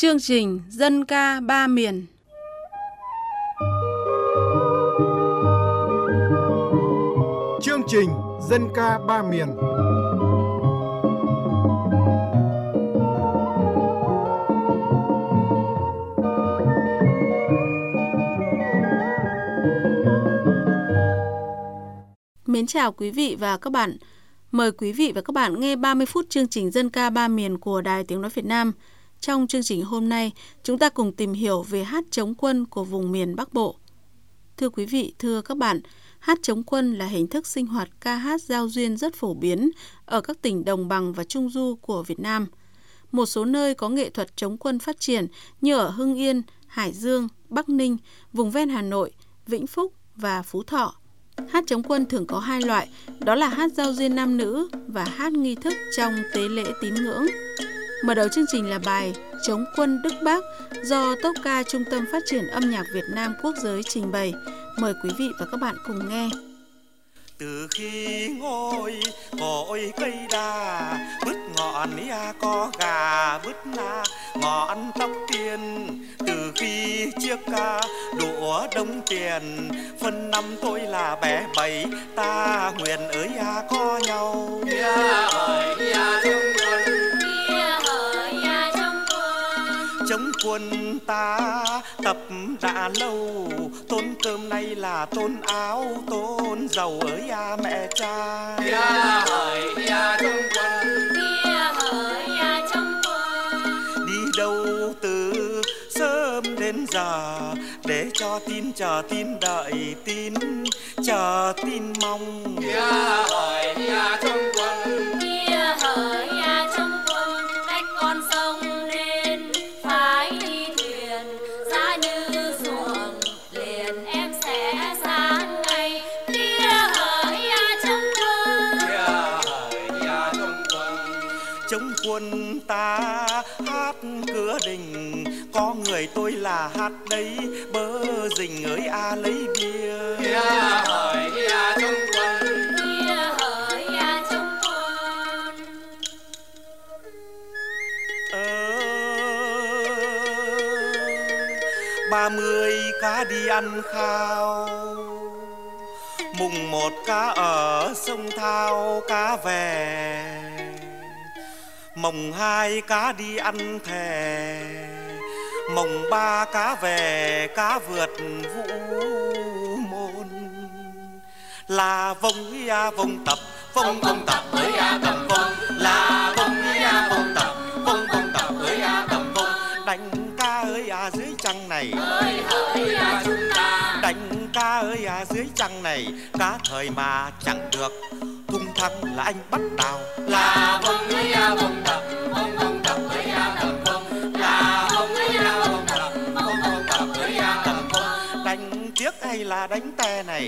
Chương trình Dân ca ba miền. Chương trình Dân ca ba miền. Mến chào quý vị và các bạn. Mời quý vị và các bạn nghe 30 phút chương trình Dân ca ba miền của Đài Tiếng nói Việt Nam. Trong chương trình hôm nay, chúng ta cùng tìm hiểu về hát chống quân của vùng miền Bắc Bộ. Thưa quý vị, thưa các bạn, hát chống quân là hình thức sinh hoạt ca hát giao duyên rất phổ biến ở các tỉnh đồng bằng và trung du của Việt Nam. Một số nơi có nghệ thuật chống quân phát triển như ở Hưng Yên, Hải Dương, Bắc Ninh, vùng ven Hà Nội, Vĩnh Phúc và Phú Thọ. Hát chống quân thường có hai loại, đó là hát giao duyên nam nữ và hát nghi thức trong tế lễ tín ngưỡng. Mở đầu chương trình là bài Chống quân Đức Bác do tốp ca Trung tâm Phát triển Âm nhạc Việt Nam Quốc giới trình bày. Mời quý vị và các bạn cùng nghe. Từ khi ngồi cội cây đa, bứt ngọn có gà bứt ngọn tóc tiên. Từ khi chiếc đũa đông tiền, phân năm tôi là bé bảy, ta nguyện ơi có nhau. Chống quân ta tập đã lâu, tôn cơm nay là tôn áo, tôn dầu ơi mẹ cha. Đi đâu từ sớm đến giờ, để cho tin chờ tin đợi tin, chờ tin mong. Quân ta hát cửa đình, có người tôi là hát đấy, bơ rình ơi lấy bia. Trong quân. 30 cá đi ăn khao, mùng 1 cá ở sông Thao cá về, mồng 2 cá đi ăn thè, mồng 3 cá về cá vượt Vũ Môn. Là vông vông tập, vông vông tập với cầm vông, là vông tập, vông vông tập với cầm vông. Đánh ca ơi dưới trăng này, đánh ca ơi dưới trăng này, cá thời mà chẳng được thung thăng là anh bắt đào. Là vông tập, vông vông tập với cầm vông, là vông tập, vông vông tập với cầm vông. Đánh tiếc hay là đánh te này,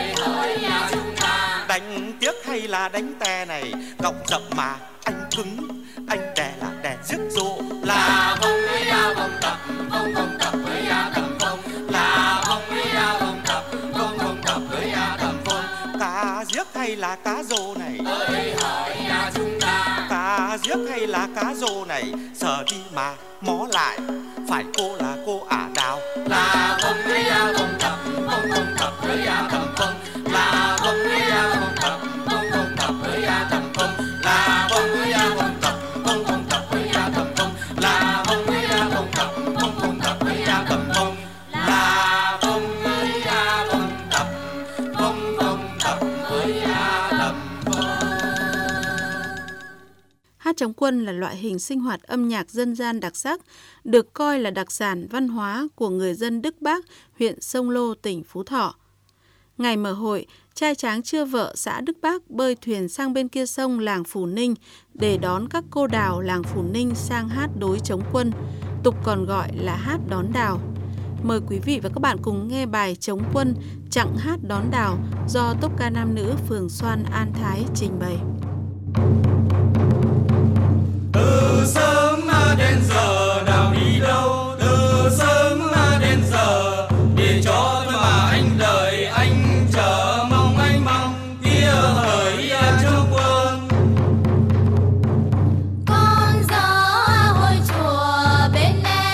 đánh tiếc hay là đánh te này, gọng rậm mà anh cứng, anh đè là đè giết rộ. Là vông tập, vông vông tập với cầm vông, là vông tập, vông vông tập với cầm vông. Cá giết hay là cá rô này, cá giết hay là cá rô này, giờ đi mà mó lại, phải cô là cô ả đào. Là vông tập, vông vông tập với cầm vông, là vông tập, vông vông tập với cầm vông, là vông tập, vông vông tập với cầm vông, là vông tập, vông vông tập với cầm vông, là vông tập, vông vông tập với cầm vông. Hát chống quân là loại hình sinh hoạt âm nhạc dân gian đặc sắc, được coi là đặc sản văn hóa của người dân Đức Bác, huyện Sông Lô, tỉnh Phú Thọ. Ngày mở hội, trai tráng chưa vợ xã Đức Bác bơi thuyền sang bên kia sông làng Phù Ninh để đón các cô đào làng Phù Ninh sang hát đối chống quân, tục còn gọi là hát đón đào. Mời quý vị và các bạn cùng nghe bài chống quân chặng hát đón đào do tốp ca nam nữ Phường Xoan An Thái trình bày. Từ sớm đến giờ đào đi đâu, từ sớm đến giờ để cho tôi mà anh đợi, anh chờ mong anh mong kia hỡi chống quân. Con gió hồi chùa bên em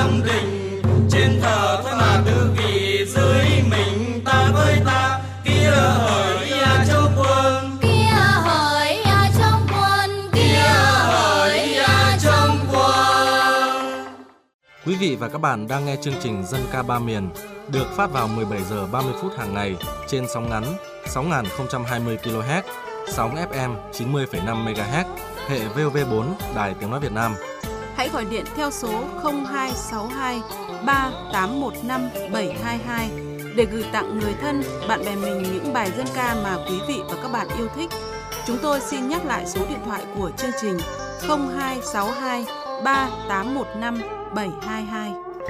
tâm định, trên thờ thôi mà tư vị, dưới mình ta với ta. Kia hỡi trong quân, kia hỡi trong quân, kia hỡi trong quân. Quý vị và các bạn đang nghe chương trình Dân ca ba miền được phát vào 17 giờ 30 phút hàng ngày trên sóng ngắn 6020 kHz, sóng FM 90,5 MHz, hệ VOV4 Đài Tiếng nói Việt Nam. Hãy gọi điện theo số 0262 3815 722 để gửi tặng người thân, bạn bè mình những bài dân ca mà quý vị và các bạn yêu thích. Chúng tôi xin nhắc lại số điện thoại của chương trình 0262 3815 722.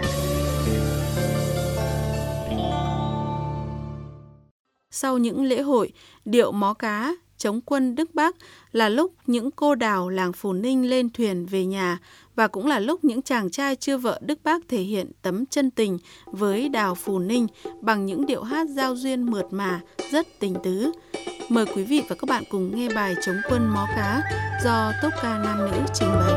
Sau những lễ hội, điệu Mó Cá, Chống Quân Đức Bắc là lúc những cô đào làng Phù Ninh lên thuyền về nhà và cũng là lúc những chàng trai chưa vợ Đức Bắc thể hiện tấm chân tình với đào Phù Ninh bằng những điệu hát giao duyên mượt mà, rất tình tứ. Mời quý vị và các bạn cùng nghe bài Chống Quân Mó Cá do tốp ca nam nữ trình bày.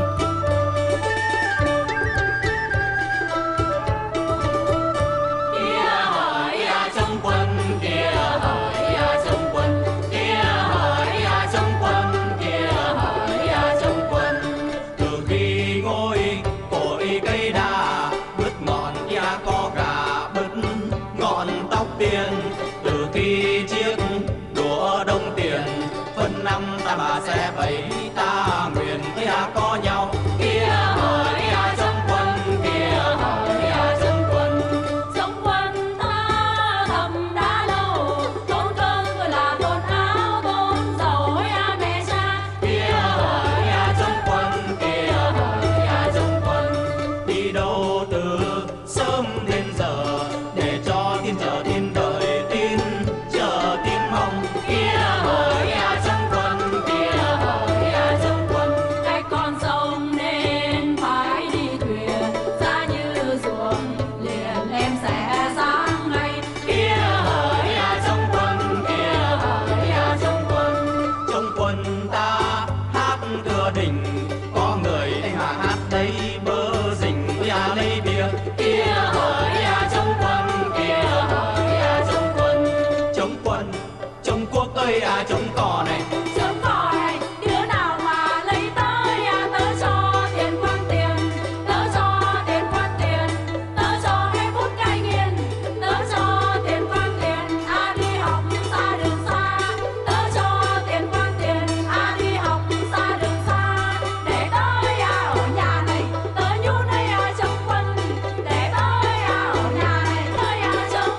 Sẽ bày ta nguyện có nhau. Kia hỡi trong quân, kia hỡi trong quân. Trong quân ta thầm đã lâu, tốn cơm là tốn áo, tốn dầu mẹ cha. Kia hỡi trong quân, kia hỡi trong quân. Đi đâu từ sớm đến giờ, để cho tin chờ tin đợi, tin chờ tin mong. Kia hỡi trong quân, chống cò này, đứa nào mà lấy tới tớ cho tiền quan tiền, tớ cho tiền quan tiền, tớ cho cái bút cai nghiền, tớ cho tiền quan tiền, đi học xa đường xa, tớ cho tiền quan tiền, đi học xa đường xa, để tới ở nhà này, tớ nhú đây trong quân, để tới ở nhà này, tới trong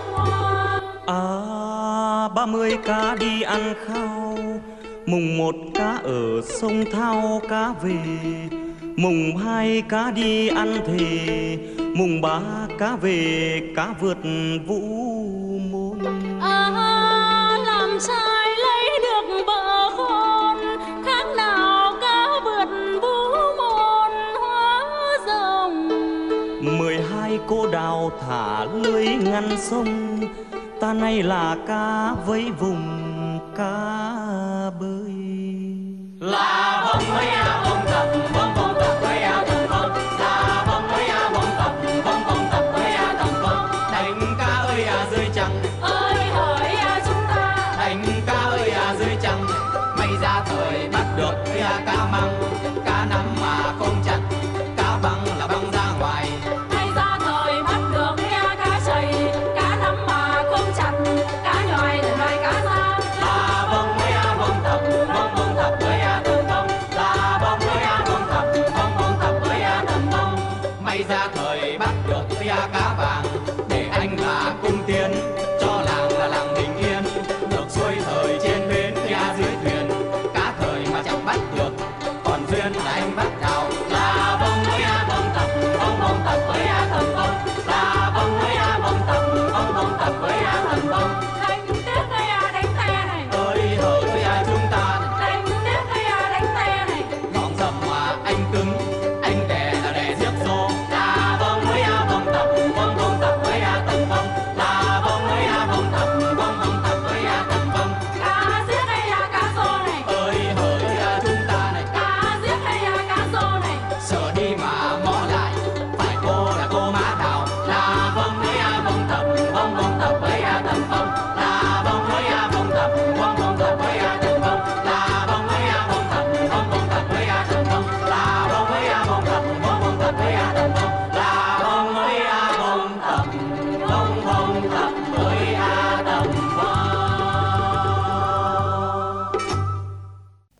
quân. 30 cá đi ăn khao, mùng 1 cá ở sông Thao cá về, mùng 2 cá đi ăn thề, mùng 3 cá về cá vượt Vũ Môn. Làm trai lấy được vợ con, khác nào cá vượt Vũ Môn hóa rồng. 12 cô đào thả lưới ngăn sông, ta nay là cá với vùng cá bơi. Là bông mấy bông tập, bông bông tập với thầm bông. Là bông mấy bông tập, bông bông tập với thầm bông. Đánh cá ơi dưới trăng, ơi hỡi chúng ta. Đánh cá ơi dưới trăng, may ra thời bắt được cá măng. Cá nắm mà không chặt, cá băng là băng ra ngoài. May ra thời bắt được cá chày, cá nắm mà không chặt, cá nhòi là loài cá da. Là bông mấy bông tập, bông bông tập với thầm bông. Là bông mấy bông tập, bông bông tập với thầm bông. May ra thời bắt được cá vàng, để anh là cung tiến, cho làng là làng bình yên. Được xuôi thời trên bến dưới thuyền, cá thời mà chẳng bắt được, còn duyên là anh bắt đào. Là bông mấy bông tập, bông bông tập với thầm bông. Là bông mấy bông tập, bông bông tập với thầm bông. Đánh tiếc đánh te này, Ơi hỡi chúng ta, đánh tiếc đánh te này. ngọn dầm mà anh cứng, anh đè là đè giết rô. Là bông mấy bông tập với thầm bông. Là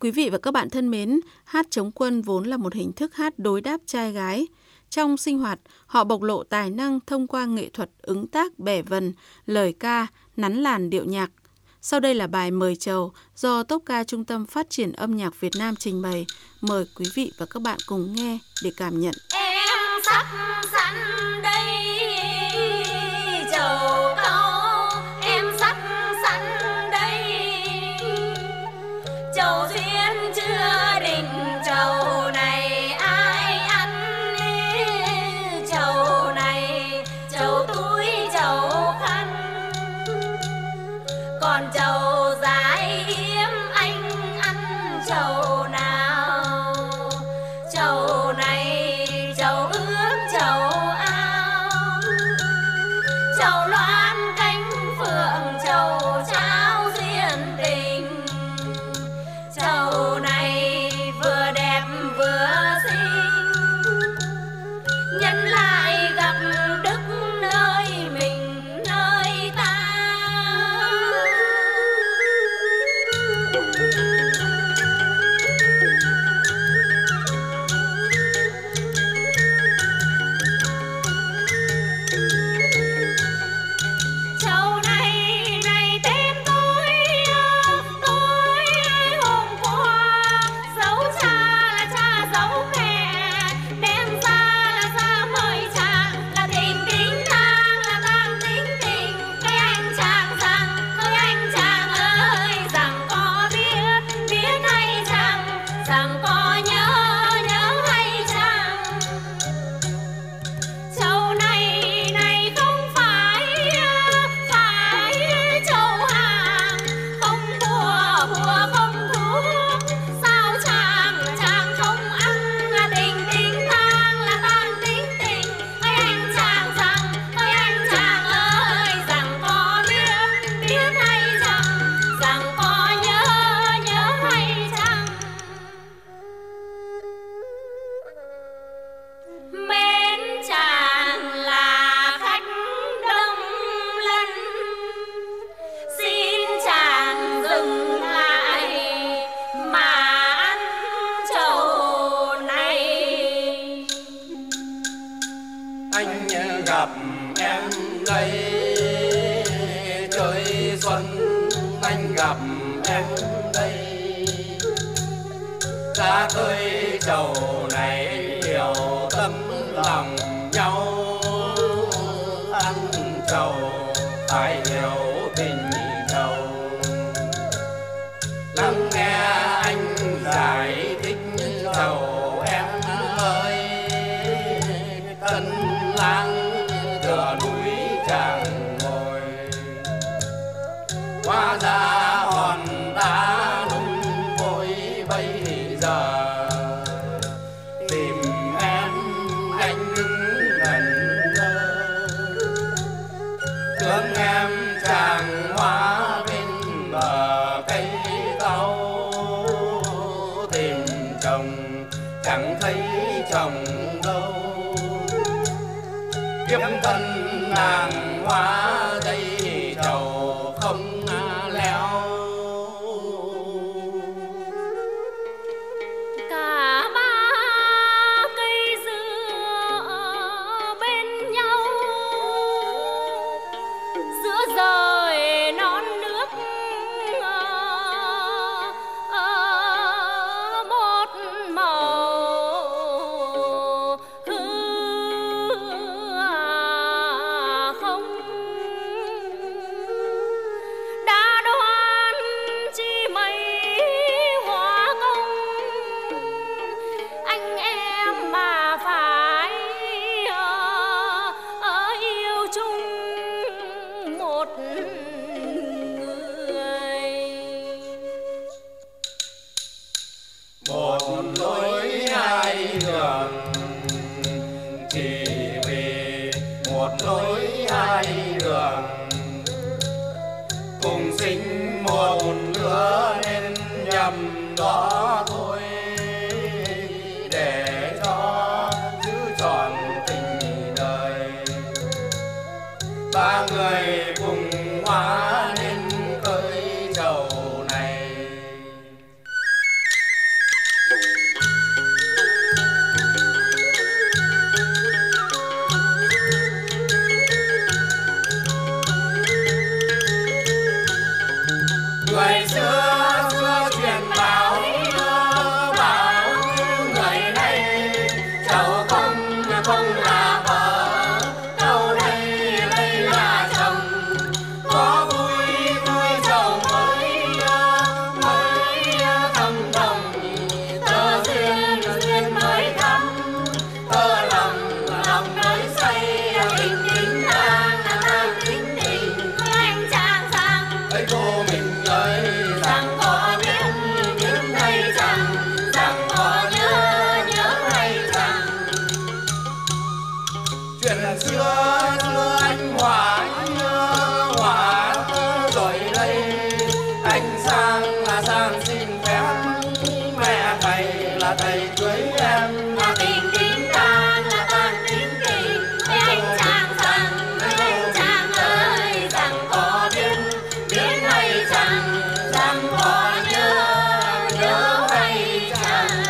Quý vị và các bạn thân mến, hát chống quân vốn là một hình thức hát đối đáp trai gái. Trong sinh hoạt, họ bộc lộ tài năng thông qua nghệ thuật ứng tác bẻ vần, lời ca, nắn làn điệu nhạc. Sau đây là bài Mời Trầu do Tốp ca Trung tâm Phát triển Âm nhạc Việt Nam trình bày. Mời quý vị và các bạn cùng nghe để cảm nhận. Em sắp sẵn đây trầu câu, em sắp sẵn đây trầu duyên chưa định, trầu này ai ăn, trầu này trầu túi trầu khăn, còn trầu dài yếm anh ăn trầu nào, trầu này trầu ướt trầu ao, trầu loan cánh phượng trầu trao duyên tình, trầu này vừa đẹp vừa xinh, nhân lại gặp đức nơi mình nơi ta. Trầu này tên tôi hôm qua, dấu cha là cha dấu mẹ, đem ra là ra mời chàng, là tình tính tang là tang tính tình. Cái anh chàng ơi rằng có biết hay chăng, rằng có nhớ hay chăng. Trầu này không phải trầu hàng, không bùa không thuốc, sao chàng không ăn, là tình tang là tang tính tình. Cái anh chàng ơi rằng có biết hay chăng, rằng có nhớ hay chăng. Mến chàng là khách đông lân, xin chàng dừng lại mà ăn trầu này. Anh gặp em đây chơi xuân, anh gặp em đây ra khơi trầu này, anh hiểu tấm lòng nhau, ăn trầu phải hiểu tình trầu, lắng nghe anh giải thích trầu em ơi. Tân lang tựa núi chàng ngồi, hóa ra hòn đá nung vội bây giờ, tìm em anh đứng gần thơ, thương em chàng hóa bên bờ cây tàu, tìm chồng chẳng thấy chồng đâu, kiếp thân nàng hóa dây trầu không leo. Cả ba cây dừa bên nhau, giữa rời non nước một màu không. Đã đoán chi mấy hóa công, anh em mà phải yêu chung một người. Một lối hai đường, chỉ vì một lối hai đường, cùng sinh một lứa nên nhầm đó thôi, để cho giữ trọn tình đời. Ba người cùng hóa nên khơi trầu này. chuyện xưa xưa anh hỏa rồi đây anh sang xin phép mẹ thầy là thầy cưới em. là tình kính ta là toàn kính tình anh Trang ơi rằng có biết hay chẳng có nhớ hay chẳng.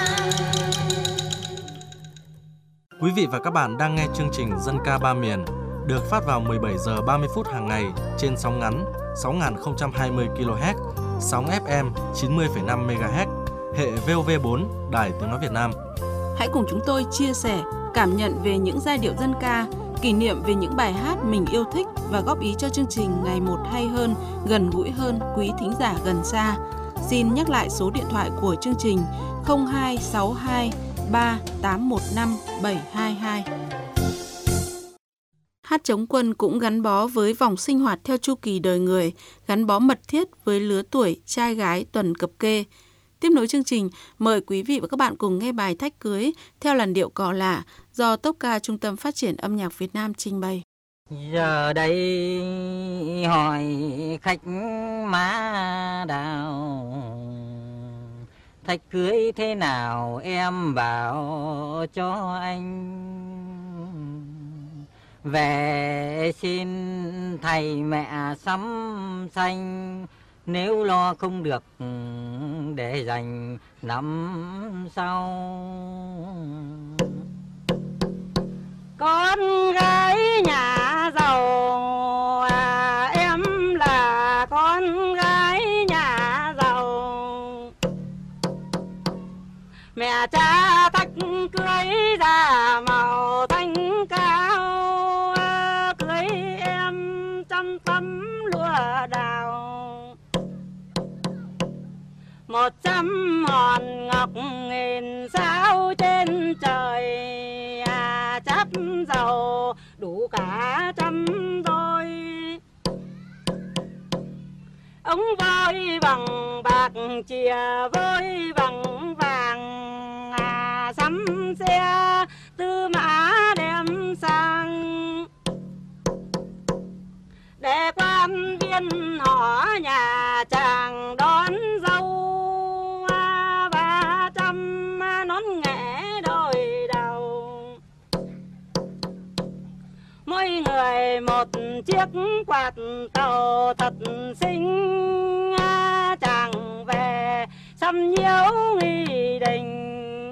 Quý vị và các bạn đang nghe chương trình Dân ca ba miền được phát vào 17 giờ 30 phút hàng ngày trên sóng ngắn 6020 kHz, sóng FM 90,5 MHz, hệ VOV4, Đài Tiếng nói Việt Nam. Hãy cùng chúng tôi chia sẻ, cảm nhận về những giai điệu dân ca, kỷ niệm về những bài hát mình yêu thích và góp ý cho chương trình ngày một hay hơn, gần gũi hơn quý thính giả gần xa. Xin nhắc lại số điện thoại của chương trình 0262 3815 722. Hát chống quân cũng gắn bó với vòng sinh hoạt theo chu kỳ đời người, gắn bó mật thiết với lứa tuổi trai gái tuần cập kê. Tiếp nối chương trình, mời quý vị và các bạn cùng nghe bài Thách Cưới theo làn điệu cò lả do Tốp ca Trung tâm Phát triển Âm nhạc Việt Nam trình bày. Giờ đây hỏi khách má đào, thách cưới thế nào em bảo cho anh. Về xin thầy mẹ sắm xanh, nếu lo không được để dành năm sau. Con gái nhà giàu em là con gái nhà giàu, mẹ cha thách cưới ra màu thanh cao, cưới em trăm tấm lúa đào, 100 hòn ngọc nghìn sao trên trời, chắp dầu đủ cả trăm đôi. Ống voi bằng bạc chìa voi bằng vàng, sắm xe tư mã đem sang, để quan viên họ nhà chàng đón dâu, 300 nón nghệ đôi đầu, mỗi người một chiếc quạt tàu thật xinh, chàng về xăm nhiễu nghi đình,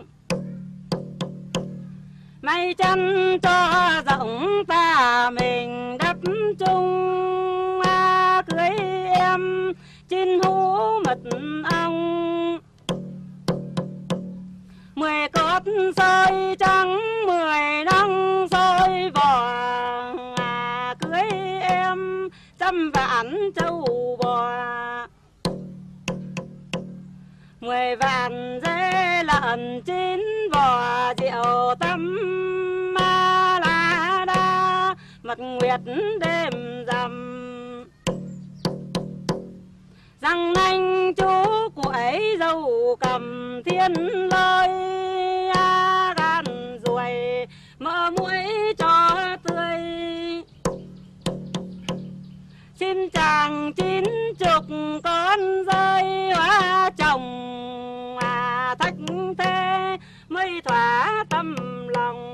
may chăn cho rộng ta mình đắp chung, cưới em chín hũ mật ong, 10 cốt soi trắng 10 nắng soi vò, cưới em 100 vạn trâu bò, 10 vạn dê lợn 9 bò rượu tâm, lá đa mật nguyệt đêm rằm, răng nanh chú quẩy dâu cầm thiên lôi, gan ruồi mỡ muối cho tươi, xin chàng 90 con rơi hóa chồng, thách thế mới thỏa tâm lòng,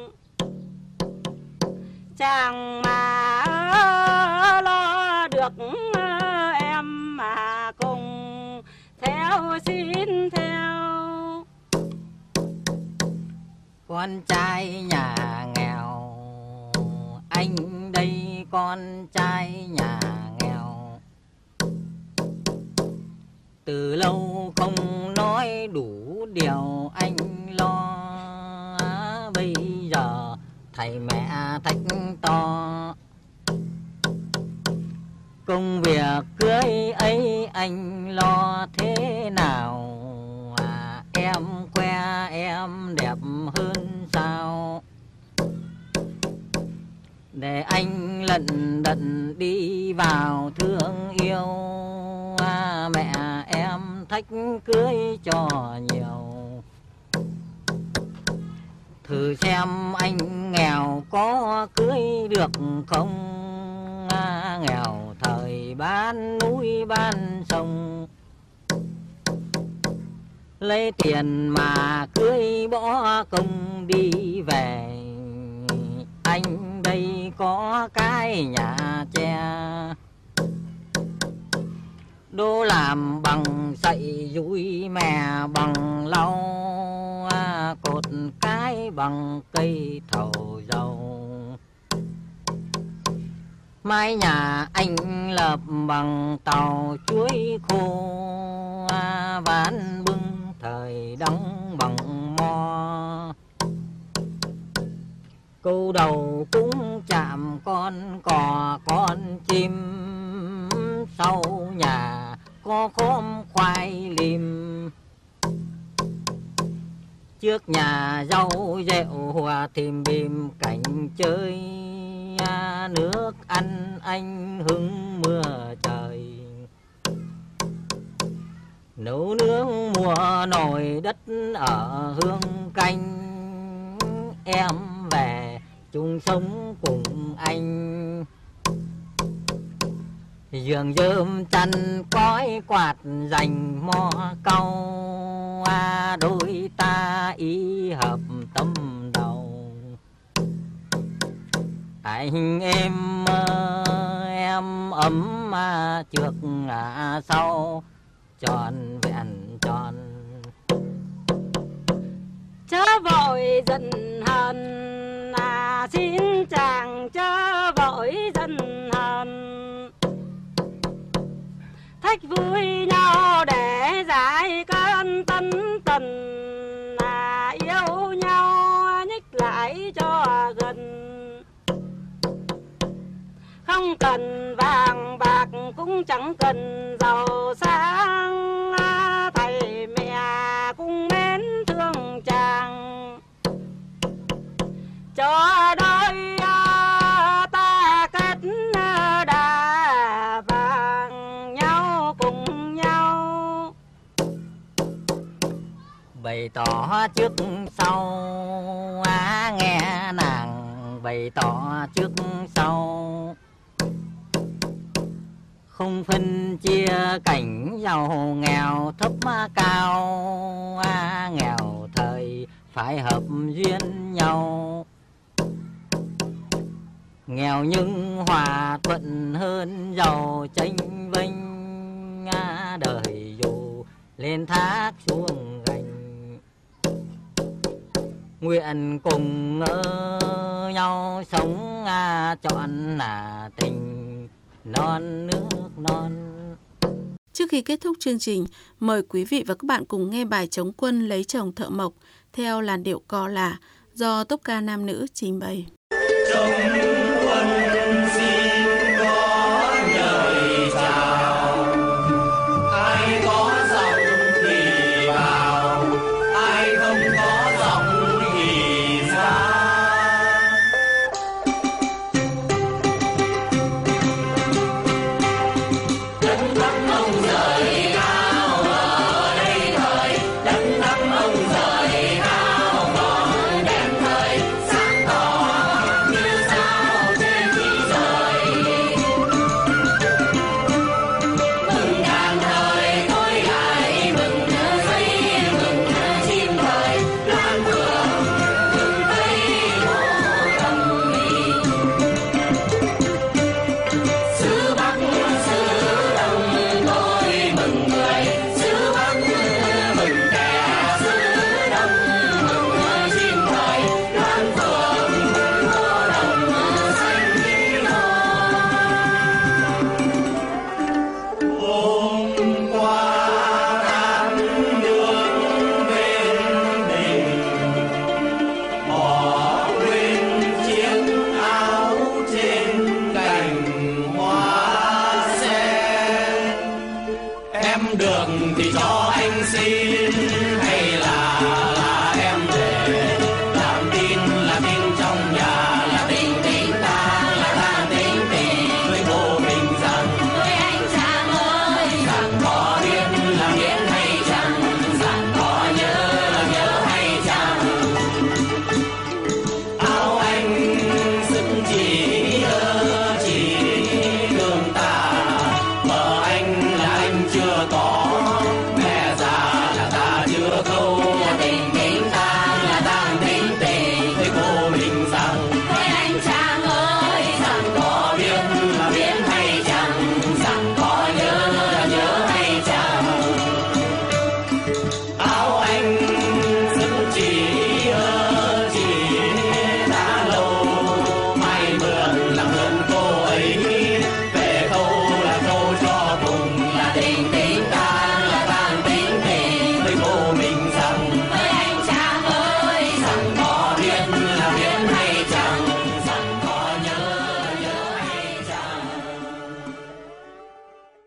chàng mà lo được em mà cùng theo xin theo. Con trai nhà nghèo, anh đây con trai nhà nghèo, từ lâu không nói đủ điều anh lo, bây giờ thầy mẹ thách to, công việc cưới ấy anh lo thế nào, em khoe em đẹp hơn sao, để anh lận đận đi vào thương yêu, mẹ em thách cưới cho nhiều. Thử xem anh nghèo có cưới được không? Nghèo thời bán núi bán sông, lấy tiền mà cưới bỏ công đi về. Anh đây có cái nhà tre, đô làm bằng sậy dúi, mè bằng lau, cột cái bằng cây thầu dầu. Mái nhà anh lập bằng tàu chuối khô, ván bưng thời đóng bằng mo. Câu đầu cũng chạm con cò con chim, sau nhà có khóm khoai lim. Trước nhà rau rẹo hòa thìm bìm cảnh chơi, nước ăn anh hứng mưa trời. Nấu nướng mùa nồi đất ở hương canh, em về chung sống cùng anh. Giường dơm chăn cói quạt dành mò cau, đôi ta ý hợp tâm đầu. Anh em ấm trước sau, tròn vẹn tròn. Chớ vội giận hờn, xin chàng chớ vội giận hờn. Thách vui nhau để giải cơn tân tần, yêu nhau nhích lại cho gần. Không cần vàng bạc cũng chẳng cần giàu sang, thầy mẹ cũng mến thương chàng. Cho đôi ta kết đà vàng nhau cùng nhau. Bày tỏ trước sau, nghe nàng bày tỏ trước sau. Không phân chia cảnh giàu nghèo thấp cao, nghèo thời phải hợp duyên nhau. Nghèo nhưng hòa thuận hơn giàu tranh vinh, đời dù lên thác xuống gành. Nguyện cùng nhau sống chọn tình non nước non. Trước khi kết thúc chương trình, mời quý vị và các bạn cùng nghe bài Trống Quân lấy chồng thợ mộc theo làn điệu cò lả do tốp ca nam nữ trình bày. Trống quân xin có lời chào, ai có giọng thì vào, ai không có giọng thì ra. Đất Bắc ông rời cao ở đây thời, đất Bắc ông rời cao còn đèn thời, sáng tỏ như sao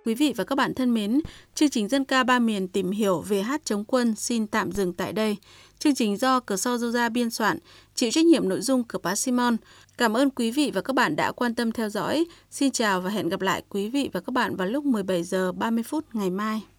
Quý vị và các bạn thân mến, chương trình Dân ca ba miền tìm hiểu về hát chống quân xin tạm dừng tại đây. Chương trình do Cờ So Zoza biên soạn, chịu trách nhiệm nội dung Cờ Pá Simon. Cảm ơn quý vị và các bạn đã quan tâm theo dõi. Xin chào và hẹn gặp lại quý vị và các bạn vào lúc 17 giờ 30 phút ngày mai.